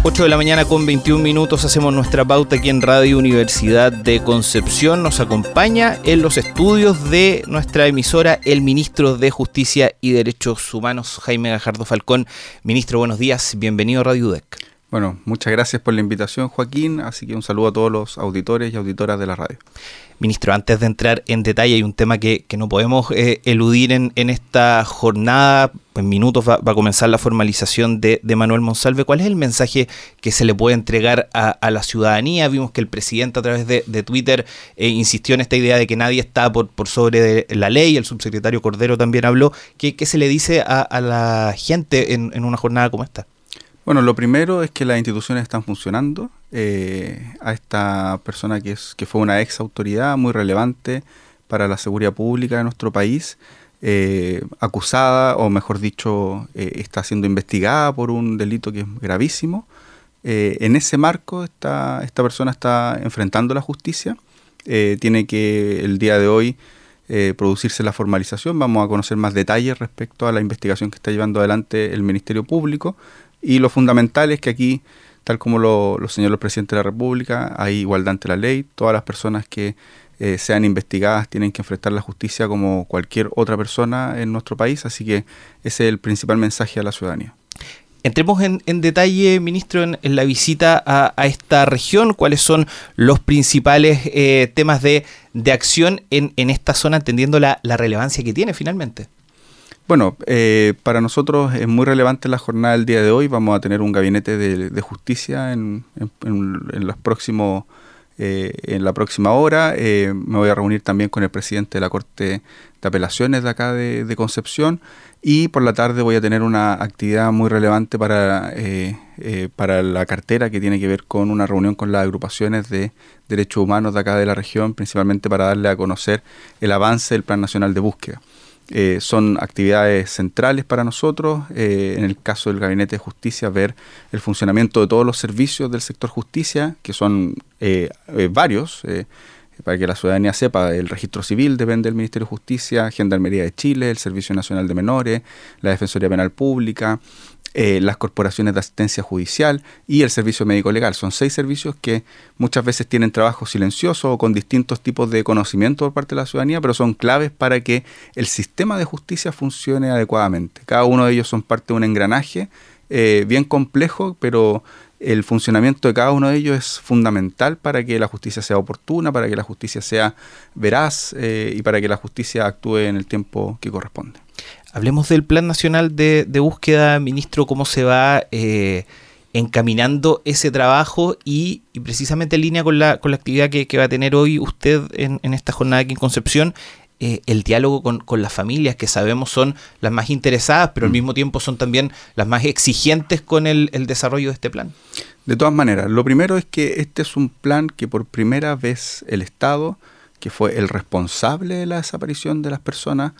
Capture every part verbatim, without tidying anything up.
ocho de la mañana con veintiún minutos hacemos nuestra pauta aquí en Radio Universidad de Concepción. Nos acompaña en los estudios de nuestra emisora el ministro de Justicia y Derechos Humanos, Jaime Gajardo Falcón. Ministro, buenos días, bienvenido a Radio U D E C. Bueno, muchas gracias por la invitación, Joaquín, así que un saludo a todos los auditores y auditoras de la radio. Ministro, antes de entrar en detalle, hay un tema que, que no podemos eh, eludir en, en esta jornada. En minutos va, va a comenzar la formalización de, de Manuel Monsalve. ¿Cuál es el mensaje que se le puede entregar a, a la ciudadanía? Vimos que el presidente a través de, de Twitter eh, insistió en esta idea de que nadie está por, por sobre de la ley. El subsecretario Cordero también habló. ¿Qué, qué se le dice a, a la gente en, en una jornada como esta? Bueno, lo primero es que las instituciones están funcionando. Eh, a esta persona que, es, que fue una ex autoridad muy relevante para la seguridad pública de nuestro país, eh, acusada, o mejor dicho, eh, está siendo investigada por un delito que es gravísimo. Eh, en ese marco, esta, esta persona está enfrentando la justicia. Eh, tiene que el día de hoy eh, producirse la formalización. Vamos a conocer más detalles respecto a la investigación que está llevando adelante el Ministerio Público. Y lo fundamental es que aquí, tal como lo, lo señaló el presidente de la República, hay igualdad ante la ley. Todas las personas que eh, sean investigadas tienen que enfrentar la justicia como cualquier otra persona en nuestro país. Así que ese es el principal mensaje a la ciudadanía. Entremos en, en detalle, ministro, en, en la visita a, a esta región. ¿Cuáles son los principales eh, temas de, de acción en, en esta zona, entendiendo la, la relevancia que tiene finalmente? Bueno, eh, para nosotros es muy relevante la jornada del día de hoy. Vamos a tener un gabinete de, de justicia en, en, en, los próximos, eh, en la próxima hora. Eh, me voy a reunir también con el presidente de la Corte de Apelaciones de acá de, de Concepción. Y por la tarde voy a tener una actividad muy relevante para, eh, eh, para la cartera, que tiene que ver con una reunión con las agrupaciones de derechos humanos de acá de la región, principalmente para darle a conocer el avance del Plan Nacional de Búsqueda. Eh, son actividades centrales para nosotros. Eh, en el caso del Gabinete de Justicia, ver el funcionamiento de todos los servicios del sector justicia, que son eh, eh, varios, eh, para que la ciudadanía sepa. El registro civil depende del Ministerio de Justicia, Gendarmería de Chile, el Servicio Nacional de Menores, la Defensoría Penal Pública, Eh, las corporaciones de asistencia judicial y el servicio médico legal. Son seis servicios que muchas veces tienen trabajo silencioso o con distintos tipos de conocimiento por parte de la ciudadanía, pero son claves para que el sistema de justicia funcione adecuadamente. Cada uno de ellos son parte de un engranaje eh, bien complejo, pero el funcionamiento de cada uno de ellos es fundamental para que la justicia sea oportuna, para que la justicia sea veraz eh, y para que la justicia actúe en el tiempo que corresponde. Hablemos del Plan Nacional de, de Búsqueda, ministro, cómo se va eh, encaminando ese trabajo y, y precisamente en línea con la, con la actividad que, que va a tener hoy usted en, en esta jornada aquí en Concepción, eh, el diálogo con, con las familias, que sabemos son las más interesadas, pero al mismo tiempo son también las más exigentes con el, el desarrollo de este plan. De todas maneras, lo primero es que este es un plan que por primera vez el Estado, que fue el responsable de la desaparición de las personas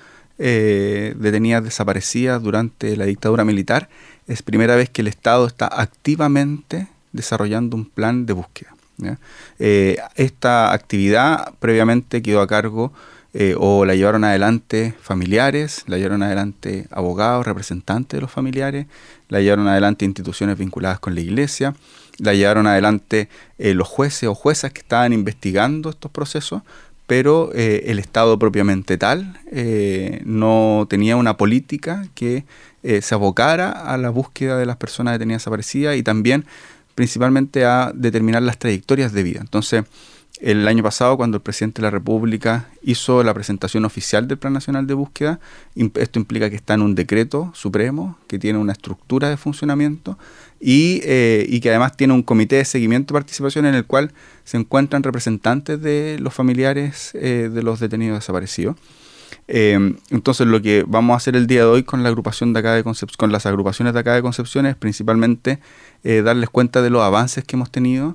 Eh, detenidas, desaparecidas durante la dictadura militar, es primera vez que el Estado está activamente desarrollando un plan de búsqueda, ¿ya? Eh, esta actividad previamente quedó a cargo eh, o la llevaron adelante familiares, la llevaron adelante abogados, representantes de los familiares, la llevaron adelante instituciones vinculadas con la iglesia, la llevaron adelante eh, los jueces o juezas que estaban investigando estos procesos, pero eh, el Estado propiamente tal eh, no tenía una política que eh, se abocara a la búsqueda de las personas detenidas desaparecidas y también principalmente a determinar las trayectorias de vida. Entonces, el año pasado, cuando el presidente de la República hizo la presentación oficial del Plan Nacional de Búsqueda, esto implica que está en un decreto supremo, que tiene una estructura de funcionamiento y, eh, y que además tiene un comité de seguimiento y participación en el cual se encuentran representantes de los familiares eh, de los detenidos desaparecidos. Eh, entonces, lo que vamos a hacer el día de hoy con la agrupación de acá de Concep- con las agrupaciones de acá de Concepción es principalmente eh, darles cuenta de los avances que hemos tenido,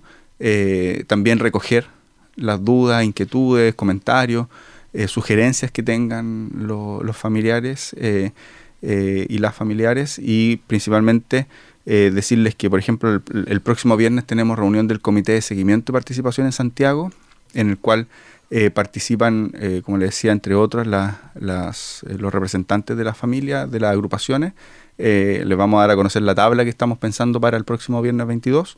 eh, también recoger las dudas, inquietudes, comentarios, eh, sugerencias que tengan lo, los familiares eh, eh, y las familiares, y principalmente eh, decirles que, por ejemplo, el, el próximo viernes tenemos reunión del Comité de Seguimiento y Participación en Santiago, en el cual eh, participan, eh, como les decía, entre otras, la, las, eh, los representantes de la familia, de las agrupaciones, Eh, les vamos a dar a conocer la tabla que estamos pensando para el próximo viernes veintidós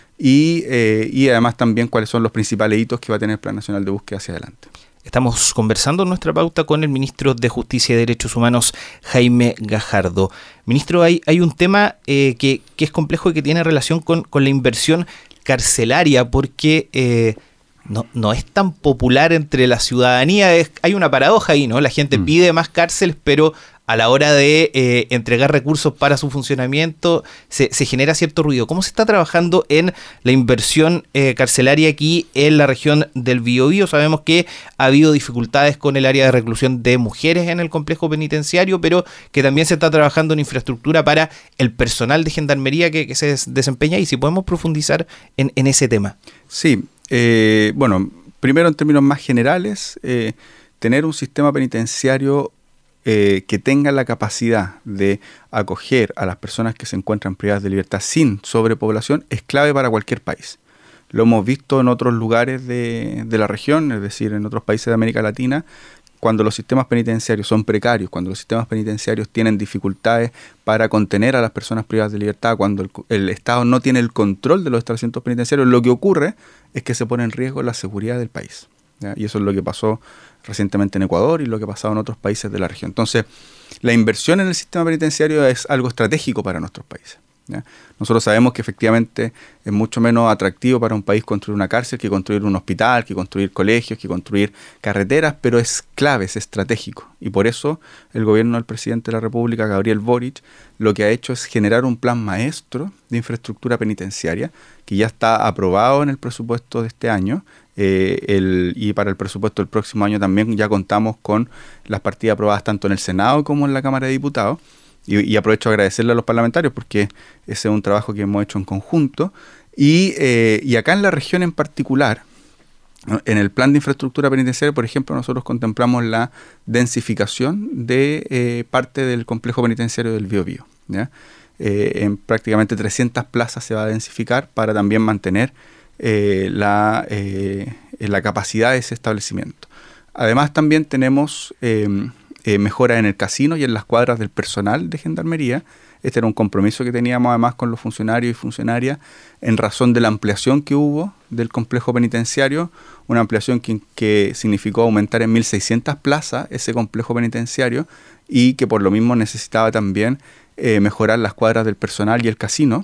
y, eh, y además también cuáles son los principales hitos que va a tener el Plan Nacional de Búsqueda hacia adelante. Estamos conversando en nuestra pauta con el ministro de Justicia y Derechos Humanos, Jaime Gajardo. Ministro, hay, hay un tema eh, que, que es complejo y que tiene relación con, con la inversión carcelaria, porque eh, no, no es tan popular entre la ciudadanía. Es, hay una paradoja ahí, ¿no? La gente mm. pide más cárceles, pero a la hora de eh, entregar recursos para su funcionamiento se, se genera cierto ruido. ¿Cómo se está trabajando en la inversión eh, carcelaria aquí en la región del Biobío? Sabemos que ha habido dificultades con el área de reclusión de mujeres en el complejo penitenciario, pero que también se está trabajando en infraestructura para el personal de gendarmería que, que se des- desempeña y si podemos profundizar en, en ese tema. Sí, eh, bueno, primero en términos más generales, eh, tener un sistema penitenciario Eh, que tenga la capacidad de acoger a las personas que se encuentran privadas de libertad sin sobrepoblación es clave para cualquier país. Lo hemos visto en otros lugares de, de la región, es decir, en otros países de América Latina, cuando los sistemas penitenciarios son precarios, cuando los sistemas penitenciarios tienen dificultades para contener a las personas privadas de libertad, cuando el, el Estado no tiene el control de los establecimientos penitenciarios, lo que ocurre es que se pone en riesgo la seguridad del país. ¿Ya? Y eso es lo que pasó recientemente en Ecuador y lo que ha pasado en otros países de la región. Entonces, la inversión en el sistema penitenciario es algo estratégico para nuestros países. ¿Ya? Nosotros sabemos que efectivamente es mucho menos atractivo para un país construir una cárcel que construir un hospital, que construir colegios, que construir carreteras, pero es clave, es estratégico. Y por eso el gobierno del presidente de la República, Gabriel Boric, lo que ha hecho es generar un plan maestro de infraestructura penitenciaria que ya está aprobado en el presupuesto de este año. Eh, el, y para el presupuesto del próximo año también ya contamos con las partidas aprobadas tanto en el Senado como en la Cámara de Diputados y, y aprovecho a agradecerle a los parlamentarios porque ese es un trabajo que hemos hecho en conjunto y, eh, y acá en la región en particular, ¿no? En el plan de infraestructura penitenciaria, por ejemplo, nosotros contemplamos la densificación de eh, parte del complejo penitenciario del Biobío, ¿ya? Eh, en prácticamente trescientas plazas se va a densificar para también mantener Eh, la, eh, la capacidad de ese establecimiento. Además también tenemos eh, eh, mejoras en el casino y en las cuadras del personal de gendarmería. Este era un compromiso que teníamos además con los funcionarios y funcionarias en razón de la ampliación que hubo del complejo penitenciario, una ampliación que, que significó aumentar en mil seiscientas plazas ese complejo penitenciario y que por lo mismo necesitaba también eh, mejorar las cuadras del personal y el casino.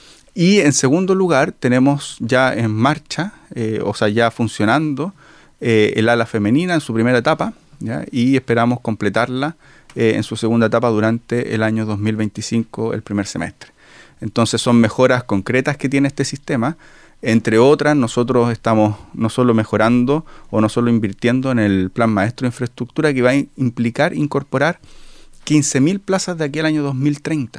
Y en segundo lugar tenemos ya en marcha, eh, o sea ya funcionando, eh, el ala femenina en su primera etapa, ¿ya? Y esperamos completarla eh, en su segunda etapa durante el año dos mil veinticinco, el primer semestre. Entonces son mejoras concretas que tiene este sistema. Entre otras, nosotros estamos no solo mejorando o no solo invirtiendo en el plan maestro de infraestructura que va a implicar incorporar quince mil plazas de aquí al año dos mil treinta,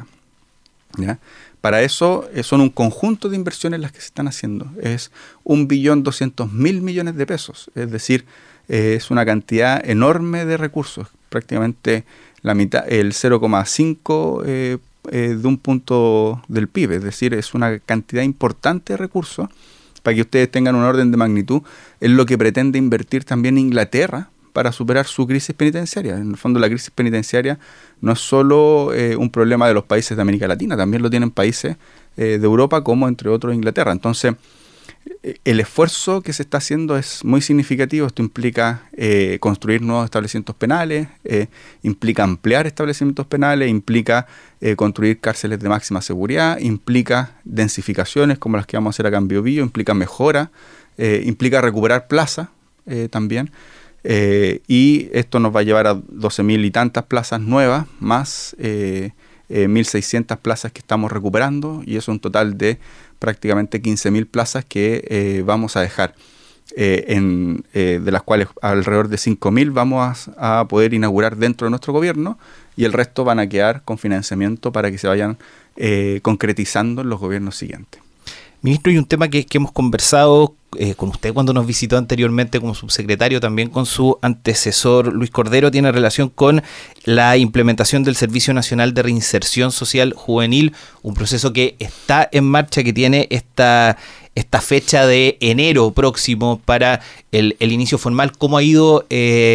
¿ya? Para eso eh, son un conjunto de inversiones las que se están haciendo. Es un billón doscientos mil millones de pesos. Es decir, eh, es una cantidad enorme de recursos. Prácticamente la mitad, el cero coma cinco eh, eh, de un punto del P I B. Es decir, es una cantidad importante de recursos. Para que ustedes tengan un orden de magnitud, es lo que pretende invertir también Inglaterra para superar su crisis penitenciaria. En el fondo, la crisis penitenciaria no es solo eh, un problema de los países de América Latina, también lo tienen países eh, de Europa, como entre otros Inglaterra. Entonces, eh, el esfuerzo que se está haciendo es muy significativo. Esto implica eh, construir nuevos establecimientos penales, eh, implica ampliar establecimientos penales, implica eh, construir cárceles de máxima seguridad, implica densificaciones como las que vamos a hacer acá en Biobío, implica mejora, eh, implica recuperar plazas eh, también. Eh, y esto nos va a llevar a doce mil y tantas plazas nuevas, más eh, eh, mil seiscientas plazas que estamos recuperando, y eso es un total de prácticamente quince mil plazas que eh, vamos a dejar, eh, en, eh, de las cuales alrededor de cinco mil vamos a, a poder inaugurar dentro de nuestro gobierno, y el resto van a quedar con financiamiento para que se vayan eh, concretizando en los gobiernos siguientes. Ministro, y un tema que, que hemos conversado eh, con usted cuando nos visitó anteriormente como subsecretario, también con su antecesor Luis Cordero, tiene relación con la implementación del Servicio Nacional de Reinserción Social Juvenil, un proceso que está en marcha, que tiene esta, esta fecha de enero próximo para el, el inicio formal. ¿Cómo ha ido eh,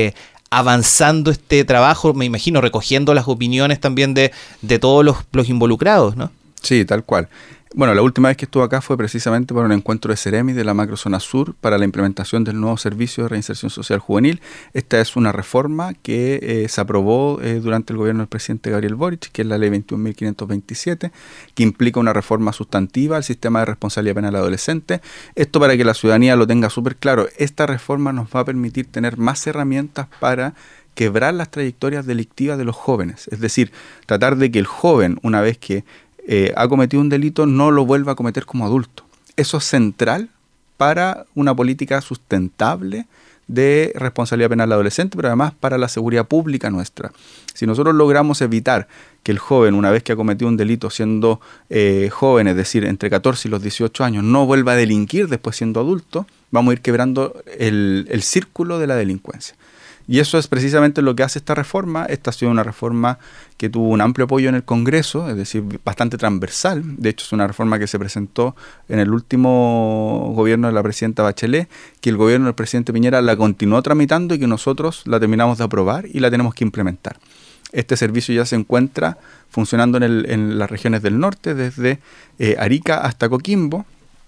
avanzando este trabajo, me imagino, recogiendo las opiniones también de, de todos los, los involucrados, ¿no? Sí, tal cual. Bueno, la última vez que estuve acá fue precisamente para un encuentro de Ceremi de la Macrozona Sur para la implementación del nuevo servicio de reinserción social juvenil. Esta es una reforma que eh, se aprobó eh, durante el gobierno del presidente Gabriel Boric, que es la ley veintiún mil quinientos veintisiete, que implica una reforma sustantiva al sistema de responsabilidad penal adolescente. Esto para que la ciudadanía lo tenga súper claro. Esta reforma nos va a permitir tener más herramientas para quebrar las trayectorias delictivas de los jóvenes. Es decir, tratar de que el joven, una vez que Eh, ha cometido un delito, no lo vuelva a cometer como adulto. Eso es central para una política sustentable de responsabilidad penal adolescente, pero además para la seguridad pública nuestra. Si nosotros logramos evitar que el joven, una vez que ha cometido un delito siendo eh, joven, es decir, entre catorce y los dieciocho años, no vuelva a delinquir después siendo adulto, vamos a ir quebrando el, el círculo de la delincuencia. Y eso es precisamente lo que hace esta reforma. Esta ha sido una reforma que tuvo un amplio apoyo en el Congreso, es decir, bastante transversal. De hecho, es una reforma que se presentó en el último gobierno de la presidenta Bachelet, que el gobierno del presidente Piñera la continuó tramitando y que nosotros la terminamos de aprobar y la tenemos que implementar. Este servicio ya se encuentra funcionando en, el, en las regiones del norte, desde eh, Arica hasta Coquimbo.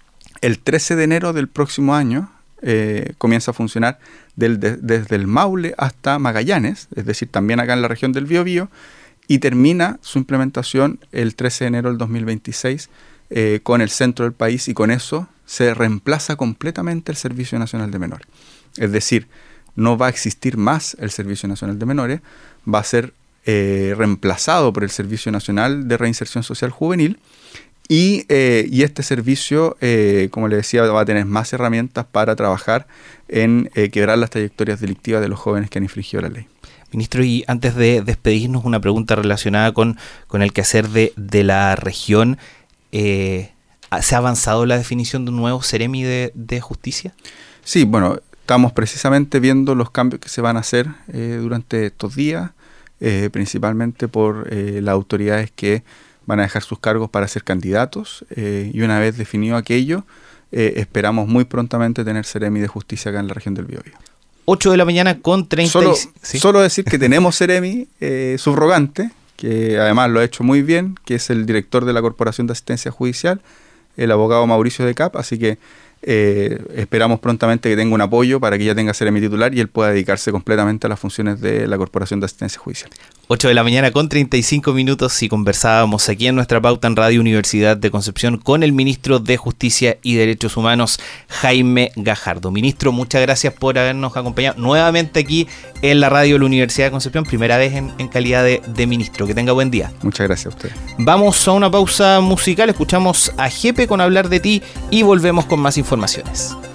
El trece de enero del próximo año Eh, comienza a funcionar del, de, desde el Maule hasta Magallanes, es decir, también acá en la región del Biobío, y termina su implementación el trece de enero del dos mil veintiséis eh, con el centro del país, y con eso se reemplaza completamente el Servicio Nacional de Menores. Es decir, no va a existir más el Servicio Nacional de Menores, va a ser eh, reemplazado por el Servicio Nacional de Reinserción Social Juvenil. Y, eh, y este servicio, eh, como le decía, va a tener más herramientas para trabajar en eh, quebrar las trayectorias delictivas de los jóvenes que han infringido la ley. Ministro, y antes de despedirnos, una pregunta relacionada con, con el quehacer de, de la región. Eh, ¿Se ha avanzado la definición de un nuevo Ceremi de, de Justicia? Sí, bueno, estamos precisamente viendo los cambios que se van a hacer eh, durante estos días, eh, principalmente por eh, las autoridades que van a dejar sus cargos para ser candidatos, eh, y una vez definido aquello, eh, esperamos muy prontamente tener Ceremi de Justicia acá en la región del Biobío. ocho de la mañana con treinta. Solo, ¿sí? solo decir que tenemos Ceremi eh, subrogante, que además lo ha hecho muy bien, que es el director de la Corporación de Asistencia Judicial, el abogado Mauricio de Cap, así que Eh, esperamos prontamente que tenga un apoyo para que ya tenga Ceremi titular y él pueda dedicarse completamente a las funciones de la Corporación de Asistencia Judicial. ocho de la mañana con treinta y cinco minutos y conversábamos aquí en nuestra pauta en Radio Universidad de Concepción con el ministro de Justicia y Derechos Humanos, Jaime Gajardo. Ministro, muchas gracias por habernos acompañado nuevamente aquí en la radio de la Universidad de Concepción, primera vez en, en calidad de, de ministro. Que tenga buen día. Muchas gracias a usted. Vamos a una pausa musical, escuchamos a Jepe con Hablar de Ti y volvemos con más informaciones.